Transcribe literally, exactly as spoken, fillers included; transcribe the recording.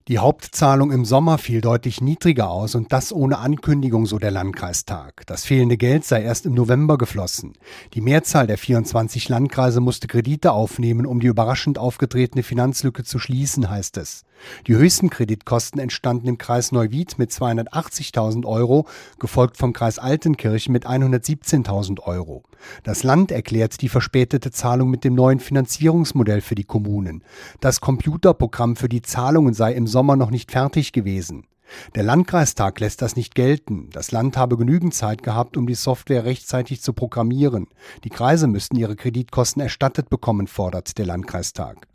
Die Hauptzahlung im Sommer fiel deutlich niedriger aus und das ohne Ankündigung, so der Landkreistag. Das fehlende Geld sei erst im November geflossen. Die Mehrzahl der vierundzwanzig Landkreise musste Kredite aufnehmen, um die überraschend aufgetretene Finanzlücke zu schließen, heißt es. Die höchsten Kreditkosten entstanden im Kreis Neuwied mit zweihundertachtzigtausend Euro, gefolgt vom Kreis Altenkirchen mit hundertsiebzehntausend Euro. Das Land erklärt die verspätete Zahlung mit dem neuen Finanzierungsmodell für die Kommunen. Das Computerprogramm für die Zahlungen sei im Sommer noch nicht fertig gewesen. Der Landkreistag lässt das nicht gelten. Das Land habe genügend Zeit gehabt, um die Software rechtzeitig zu programmieren. Die Kreise müssten ihre Kreditkosten erstattet bekommen, fordert der Landkreistag.